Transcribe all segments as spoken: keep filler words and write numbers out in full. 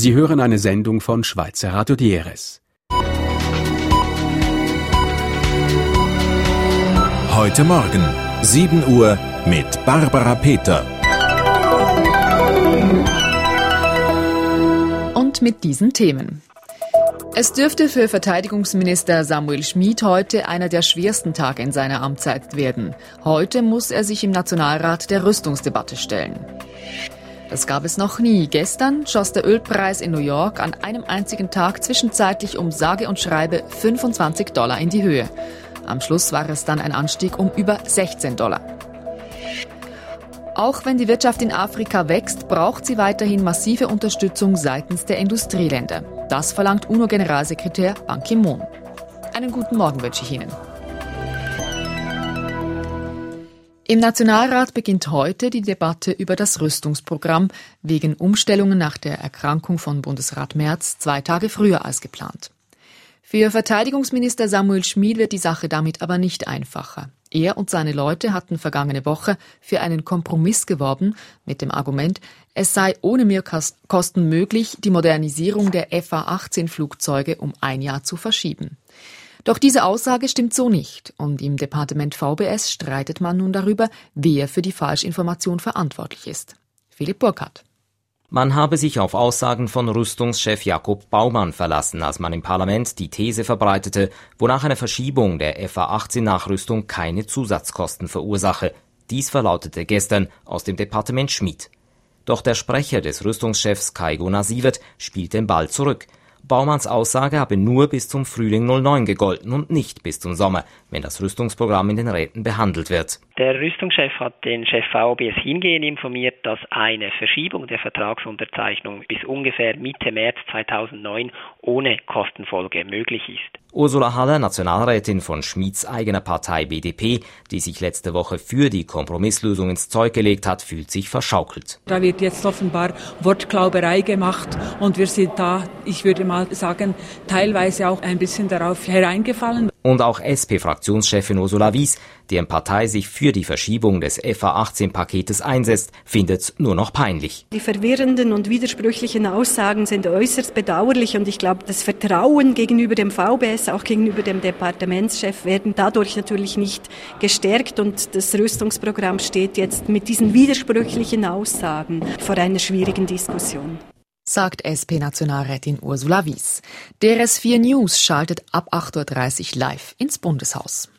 Sie hören eine Sendung von Schweizer Radio D R S. Heute Morgen, sieben Uhr mit Barbara Peter. Und mit diesen Themen. Es dürfte für Verteidigungsminister Samuel Schmid heute einer der schwersten Tage in seiner Amtszeit werden. Heute muss er sich im Nationalrat der Rüstungsdebatte stellen. Das gab es noch nie. Gestern schoss der Ölpreis in New York an einem einzigen Tag zwischenzeitlich um sage und schreibe fünfundzwanzig Dollar in die Höhe. Am Schluss war es dann ein Anstieg um über sechzehn Dollar. Auch wenn die Wirtschaft in Afrika wächst, braucht sie weiterhin massive Unterstützung seitens der Industrieländer. Das verlangt UNO-Generalsekretär Ban Ki-moon. Einen guten Morgen wünsche ich Ihnen. Im Nationalrat beginnt heute die Debatte über das Rüstungsprogramm wegen Umstellungen nach der Erkrankung von Bundesrat Merz zwei Tage früher als geplant. Für Verteidigungsminister Samuel Schmid wird die Sache damit aber nicht einfacher. Er und seine Leute hatten vergangene Woche für einen Kompromiss geworben mit dem Argument, es sei ohne Mehrkosten möglich, die Modernisierung der F A achtzehn Flugzeuge um ein Jahr zu verschieben. Doch diese Aussage stimmt so nicht und im Departement V B S streitet man nun darüber, wer für die Falschinformation verantwortlich ist. Philipp Burkhardt. Man habe sich auf Aussagen von Rüstungschef Jakob Baumann verlassen, als man im Parlament die These verbreitete, wonach eine Verschiebung der F A achtzehn Nachrüstung keine Zusatzkosten verursache. Dies verlautete gestern aus dem Departement Schmid. Doch der Sprecher des Rüstungschefs Kai-Gunnar Siewert spielt den Ball zurück. Baumanns Aussage habe nur bis zum Frühling null neun gegolten und nicht bis zum Sommer, wenn das Rüstungsprogramm in den Räten behandelt wird. Der Rüstungschef hat den Chef V B S hingehend informiert, dass eine Verschiebung der Vertragsunterzeichnung bis ungefähr Mitte März zweitausendneun ohne Kostenfolge möglich ist. Ursula Haller, Nationalrätin von Schmids eigener Partei B D P, die sich letzte Woche für die Kompromisslösung ins Zeug gelegt hat, fühlt sich verschaukelt. Da wird jetzt offenbar Wortklauberei gemacht und wir sind da, ich würde mal sagen, teilweise auch ein bisschen darauf hereingefallen. Und auch S P-Fraktionschefin Ursula Wies, deren Partei sich für die Verschiebung des F A achtzehn Paketes einsetzt, findet nur noch peinlich. Die verwirrenden und widersprüchlichen Aussagen sind äußerst bedauerlich und ich glaube, das Vertrauen gegenüber dem V B S, auch gegenüber dem Departementschef, werden dadurch natürlich nicht gestärkt und das Rüstungsprogramm steht jetzt mit diesen widersprüchlichen Aussagen vor einer schwierigen Diskussion. Sagt S P-Nationalrätin Ursula Wies. D R S vier News schaltet ab acht Uhr dreißig live ins Bundeshaus.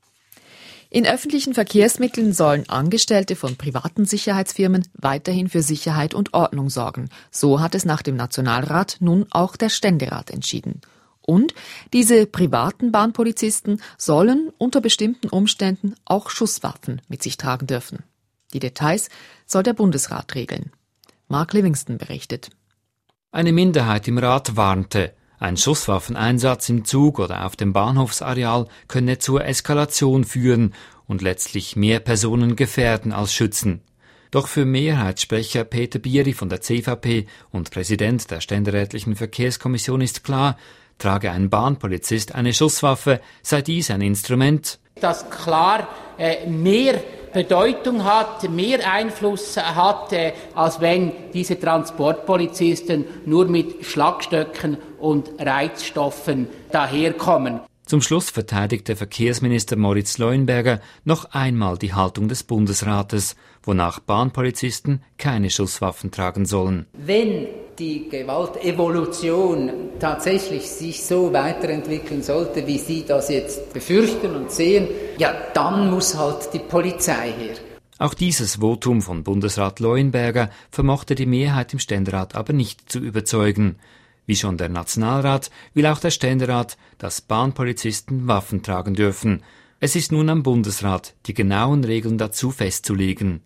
In öffentlichen Verkehrsmitteln sollen Angestellte von privaten Sicherheitsfirmen weiterhin für Sicherheit und Ordnung sorgen. So hat es nach dem Nationalrat nun auch der Ständerat entschieden. Und diese privaten Bahnpolizisten sollen unter bestimmten Umständen auch Schusswaffen mit sich tragen dürfen. Die Details soll der Bundesrat regeln. Mark Livingston berichtet. Eine Minderheit im Rat warnte, ein Schusswaffeneinsatz im Zug oder auf dem Bahnhofsareal könne zur Eskalation führen und letztlich mehr Personen gefährden als schützen. Doch für Mehrheitssprecher Peter Bieri von der C V P und Präsident der Ständerätlichen Verkehrskommission ist klar, trage ein Bahnpolizist eine Schusswaffe, sei dies ein Instrument, das klar äh, mehr Bedeutung hat, mehr Einfluss hat, äh, als wenn diese Transportpolizisten nur mit Schlagstöcken und Reizstoffen daherkommen. Zum Schluss verteidigte Verkehrsminister Moritz Leuenberger noch einmal die Haltung des Bundesrates, wonach Bahnpolizisten keine Schusswaffen tragen sollen. Wenn die Gewaltevolution tatsächlich sich so weiterentwickeln sollte, wie Sie das jetzt befürchten und sehen, ja, dann muss halt die Polizei her. Auch dieses Votum von Bundesrat Leuenberger vermochte die Mehrheit im Ständerat aber nicht zu überzeugen. Wie schon der Nationalrat will auch der Ständerat, dass Bahnpolizisten Waffen tragen dürfen. Es ist nun am Bundesrat, die genauen Regeln dazu festzulegen.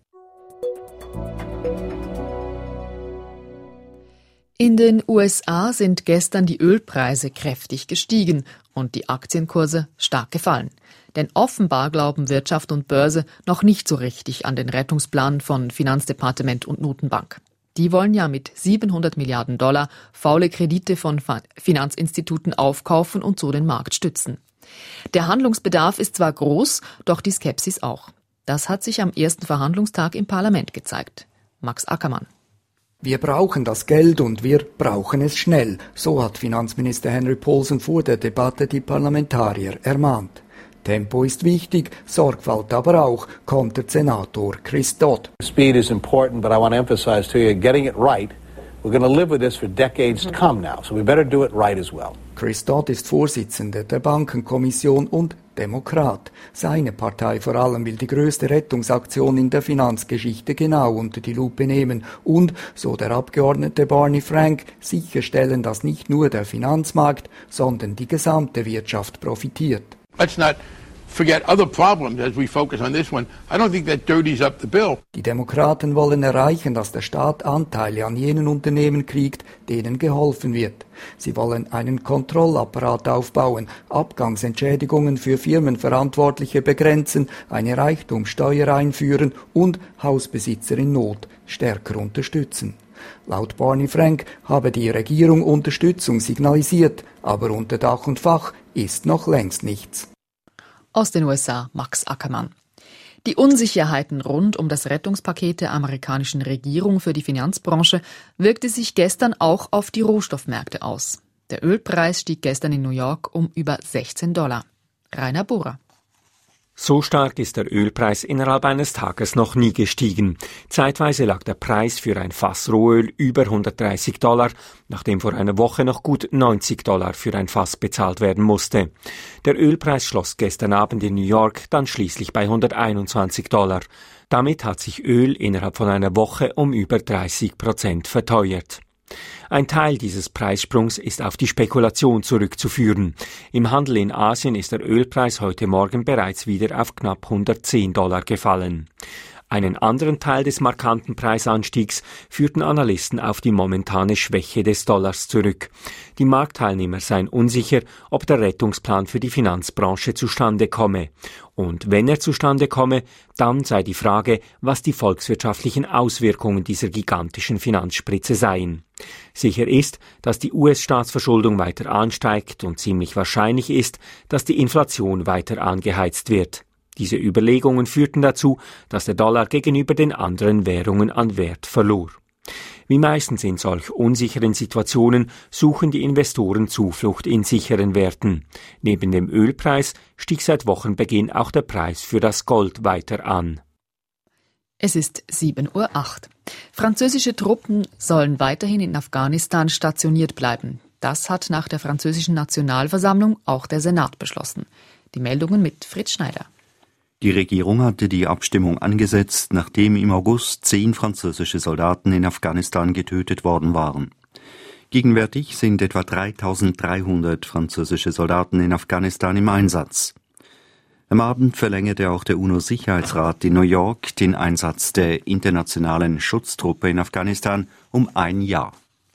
In den U S A sind gestern die Ölpreise kräftig gestiegen und die Aktienkurse stark gefallen. Denn offenbar glauben Wirtschaft und Börse noch nicht so richtig an den Rettungsplan von Finanzdepartement und Notenbank. Die wollen ja mit siebenhundert Milliarden Dollar faule Kredite von Finanzinstituten aufkaufen und so den Markt stützen. Der Handlungsbedarf ist zwar groß, doch die Skepsis auch. Das hat sich am ersten Verhandlungstag im Parlament gezeigt. Max Ackermann. Wir brauchen das Geld und wir brauchen es schnell. So hat Finanzminister Henry Paulson vor der Debatte die Parlamentarier ermahnt. Tempo ist wichtig, Sorgfalt aber auch, kontert Senator Chris Dodd. Speed is important, but I want to emphasize to you, getting it right. We're going to live with this for decades to come now, so we better do it right as well. Chris Dodd ist Vorsitzender der Bankenkommission und Demokrat. Seine Partei vor allem will die größte Rettungsaktion in der Finanzgeschichte genau unter die Lupe nehmen und, so der Abgeordnete Barney Frank, sicherstellen, dass nicht nur der Finanzmarkt, sondern die gesamte Wirtschaft profitiert. Let's not forget other problems as we focus on this one. I don't think that dirties up the bill. Die Demokraten wollen erreichen, dass der Staat Anteile an jenen Unternehmen kriegt, denen geholfen wird. Sie wollen einen Kontrollapparat aufbauen, Abgangsentschädigungen für Firmenverantwortliche begrenzen, eine Reichtumssteuer einführen und Hausbesitzer in Not stärker unterstützen. Laut Barney Frank habe die Regierung Unterstützung signalisiert, aber unter Dach und Fach ist noch längst nichts. Aus den U S A Max Ackermann. Die Unsicherheiten rund um das Rettungspaket der amerikanischen Regierung für die Finanzbranche wirkte sich gestern auch auf die Rohstoffmärkte aus. Der Ölpreis stieg gestern in New York um über sechzehn Dollar. Rainer Bohrer. So stark ist der Ölpreis innerhalb eines Tages noch nie gestiegen. Zeitweise lag der Preis für ein Fass Rohöl über hundertdreißig Dollar, nachdem vor einer Woche noch gut neunzig Dollar für ein Fass bezahlt werden musste. Der Ölpreis schloss gestern Abend in New York dann schließlich bei hunderteinundzwanzig Dollar. Damit hat sich Öl innerhalb von einer Woche um über dreißig Prozent verteuert. Ein Teil dieses Preissprungs ist auf die Spekulation zurückzuführen. Im Handel in Asien ist der Ölpreis heute Morgen bereits wieder auf knapp hundertzehn Dollar gefallen. Einen anderen Teil des markanten Preisanstiegs führten Analysten auf die momentane Schwäche des Dollars zurück. Die Marktteilnehmer seien unsicher, ob der Rettungsplan für die Finanzbranche zustande komme. Und wenn er zustande komme, dann sei die Frage, was die volkswirtschaftlichen Auswirkungen dieser gigantischen Finanzspritze seien. Sicher ist, dass die U S-Staatsverschuldung weiter ansteigt und ziemlich wahrscheinlich ist, dass die Inflation weiter angeheizt wird. Diese Überlegungen führten dazu, dass der Dollar gegenüber den anderen Währungen an Wert verlor. Wie meistens in solch unsicheren Situationen suchen die Investoren Zuflucht in sicheren Werten. Neben dem Ölpreis stieg seit Wochenbeginn auch der Preis für das Gold weiter an. Es ist sieben Uhr acht. Französische Truppen sollen weiterhin in Afghanistan stationiert bleiben. Das hat nach der französischen Nationalversammlung auch der Senat beschlossen. Die Meldungen mit Fritz Schneider. Die Regierung hatte die Abstimmung angesetzt, nachdem im August zehn französische Soldaten in Afghanistan getötet worden waren. Gegenwärtig sind etwa dreitausenddreihundert französische Soldaten in Afghanistan im Einsatz. Am Abend verlängerte auch der UNO-Sicherheitsrat in New York den Einsatz der internationalen Schutztruppe in Afghanistan um ein Jahr.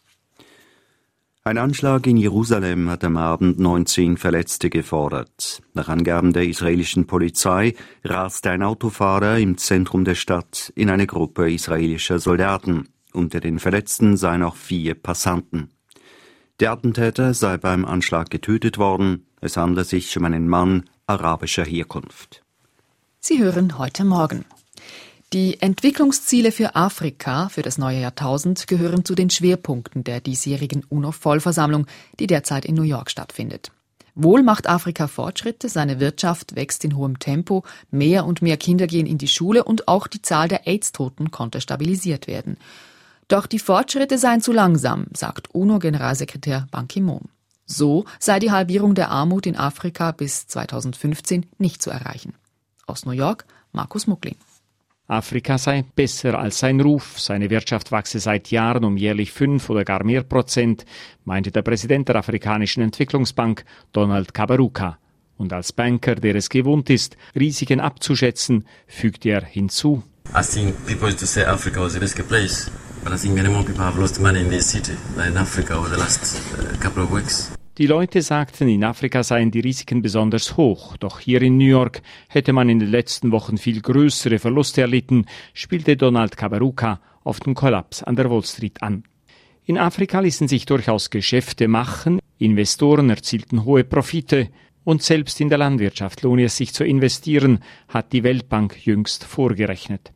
Ein Anschlag in Jerusalem hat am Abend neunzehn Verletzte gefordert. Nach Angaben der israelischen Polizei raste ein Autofahrer im Zentrum der Stadt in eine Gruppe israelischer Soldaten. Unter den Verletzten seien auch vier Passanten. Der Attentäter sei beim Anschlag getötet worden. Es handle sich um einen Mann arabischer Herkunft. Sie hören heute Morgen. Die Entwicklungsziele für Afrika für das neue Jahrtausend gehören zu den Schwerpunkten der diesjährigen UNO-Vollversammlung, die derzeit in New York stattfindet. Wohl macht Afrika Fortschritte, seine Wirtschaft wächst in hohem Tempo, mehr und mehr Kinder gehen in die Schule und auch die Zahl der AIDS-Toten konnte stabilisiert werden. Doch die Fortschritte seien zu langsam, sagt UNO-Generalsekretär Ban Ki-moon. So sei die Halbierung der Armut in Afrika bis zweitausendfünfzehn nicht zu erreichen. Aus New York, Markus Muckling. Afrika sei besser als sein Ruf, seine Wirtschaft wachse seit Jahren um jährlich fünf oder gar mehr Prozent, meinte der Präsident der Afrikanischen Entwicklungsbank, Donald Kaberuka. Und als Banker, der es gewohnt ist, Risiken abzuschätzen, fügte er hinzu. I think people used to say Africa was a risky place, but I think many more people have lost money in this city than in Africa over the last uh, couple of weeks. Die Leute sagten, in Afrika seien die Risiken besonders hoch, doch hier in New York hätte man in den letzten Wochen viel größere Verluste erlitten, spielte Donald Kaberuka auf den Kollaps an der Wall Street an. In Afrika ließen sich durchaus Geschäfte machen, Investoren erzielten hohe Profite und selbst in der Landwirtschaft lohne es sich zu investieren, hat die Weltbank jüngst vorgerechnet.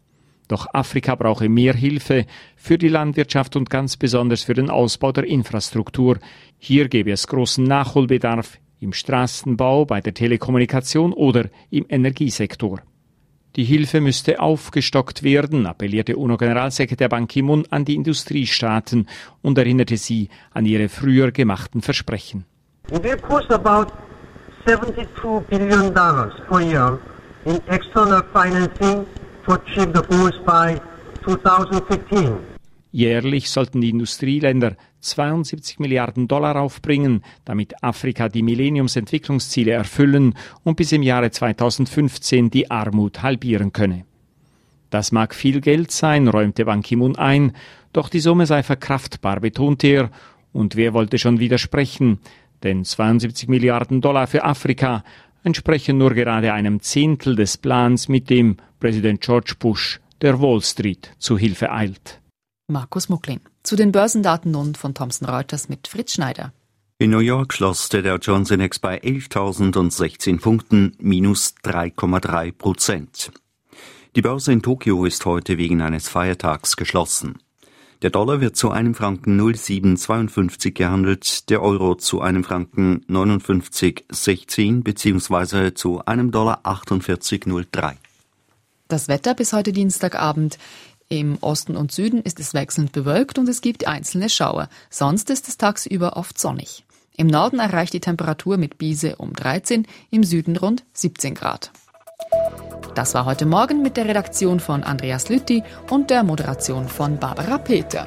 Doch Afrika brauche mehr Hilfe für die Landwirtschaft und ganz besonders für den Ausbau der Infrastruktur. Hier gäbe es großen Nachholbedarf im Straßenbau, bei der Telekommunikation oder im Energiesektor. Die Hilfe müsste aufgestockt werden, appellierte UNO-Generalsekretär Ban Ki-moon an die Industriestaaten und erinnerte sie an ihre früher gemachten Versprechen. It will cost about seventy-two billion dollars per year in external financing to achieve the goals by twenty fifteen. Jährlich sollten die Industrieländer zweiundsiebzig Milliarden Dollar aufbringen, damit Afrika die Millenniumsentwicklungsziele erfüllen und bis im Jahre zweitausendfünfzehn die Armut halbieren könne. Das mag viel Geld sein, räumte Ban Ki-moon ein, doch die Summe sei verkraftbar, betonte er, und wer wollte schon widersprechen, denn zweiundsiebzig Milliarden Dollar für Afrika entsprechen nur gerade einem Zehntel des Plans, mit dem Präsident George Bush der Wall Street zu Hilfe eilt. Markus Mucklin. Zu den Börsendaten nun von Thomson Reuters mit Fritz Schneider. In New York schloss der Dow Jones Index bei elftausendsechzehn Punkten, minus drei Komma drei Prozent. Die Börse in Tokio ist heute wegen eines Feiertags geschlossen. Der Dollar wird zu einem Franken null Komma sieben zweiundfünfzig gehandelt, der Euro zu einem Franken neunundfünfzig Komma sechzehn bzw. zu einem Dollar achtundvierzig Komma null drei. Das Wetter bis heute Dienstagabend. Im Osten und Süden ist es wechselnd bewölkt und es gibt einzelne Schauer. Sonst ist es tagsüber oft sonnig. Im Norden erreicht die Temperatur mit Biese um dreizehn, im Süden rund siebzehn Grad. Das war heute Morgen mit der Redaktion von Andreas Lütti und der Moderation von Barbara Peter.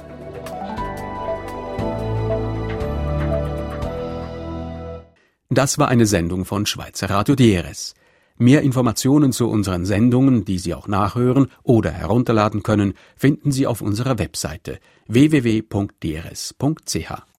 Das war eine Sendung von Schweizer Radio D R S. Mehr Informationen zu unseren Sendungen, die Sie auch nachhören oder herunterladen können, finden Sie auf unserer Webseite w w w punkt d r s punkt c h.